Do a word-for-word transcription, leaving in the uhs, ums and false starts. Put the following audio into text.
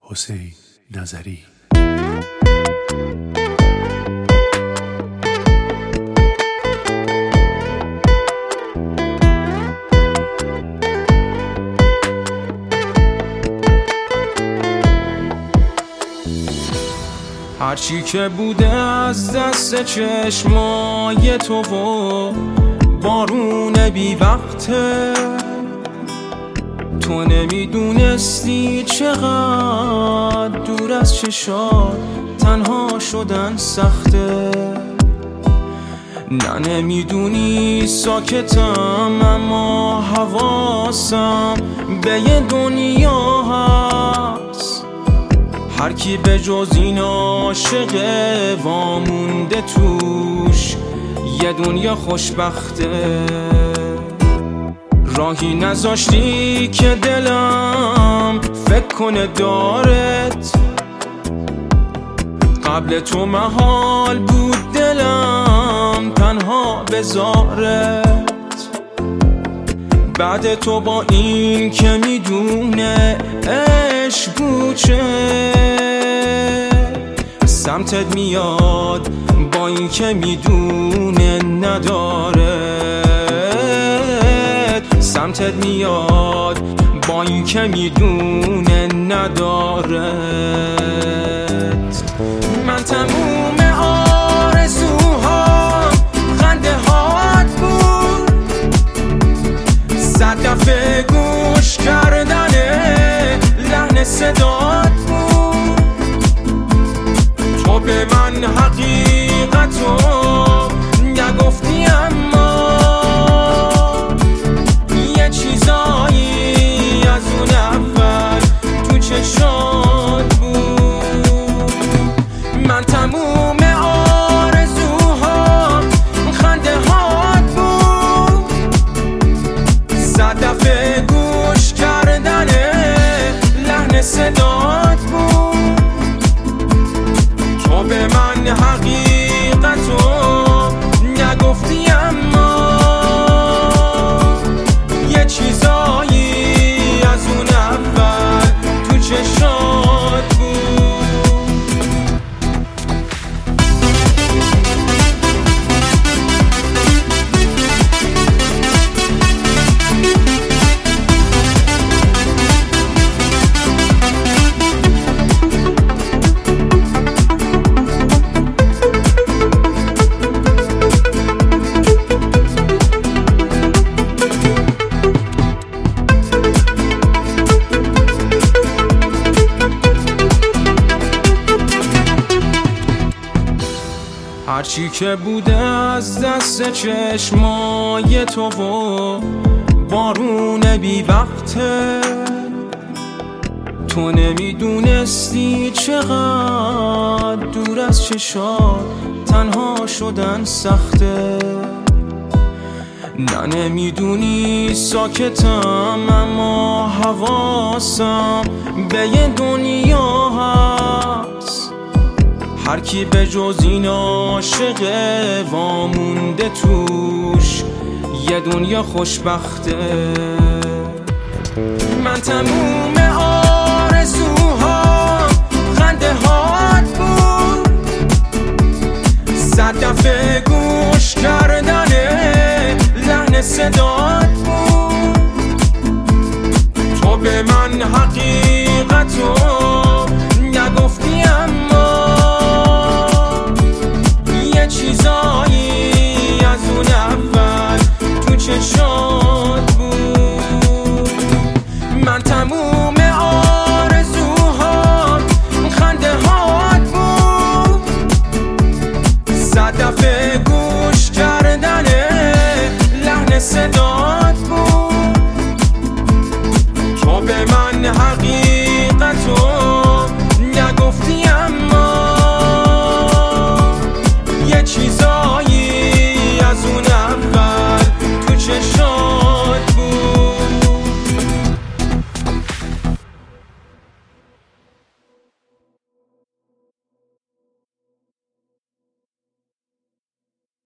حسین نظری. هرچی که بوده از دست چشمای تو و بارون بی وقته، تو نمیدونستی چقدر دور از چشات تنها شدن سخته. نه نمیدونی ساکتم اما حواسم به یه دنیا هست، هر کی به جز این عاشقه وامونده توش یه دنیا خوشبخته. راهی نذاشتی که دلم فکر کنه دارت، قبل تو محال بود دلم تنها بذارت. بعد تو با این که میدونه عشق بوچه سمتت میاد، با این که میدونه نداره سمتت میاد، با این که میدونه ندارت. من تموم آرزوها خنده هات بود، صد دفعه گوش کردن لحن صدات بود. تو به من حقیقتو نگفتی اما یه چیزایی از اون اول تو چشات بود. من تموم آرزوها خنده هات بود، صد دفعه گوش کردن لحن صدات بود. تو به من حقیقتو نگفتی اما یه چیزایی از اون اول تو چشات بود. هرچی که بوده از دست چشمای تو و بارون بی وقته، تو نمیدونستی چقدر دور از چشات تنها شدن سخته. نه نمیدونی ساکتم اما حواسم به یه دنیا هست، هر کی به جز این عاشقه وامونده توش یه دنیا خوشبخته. من تموم آرزوها خنده هات بود، صد دفعه گوش کردن لحن صدات بود. تو به من حقیقتو نگفتی اما یه چیزایی از اون اول تو چشات بود. من تموم آرزوها خنده هات بود، صد دفعه گوش کردن لحن صدات بود. تو به من حقیقت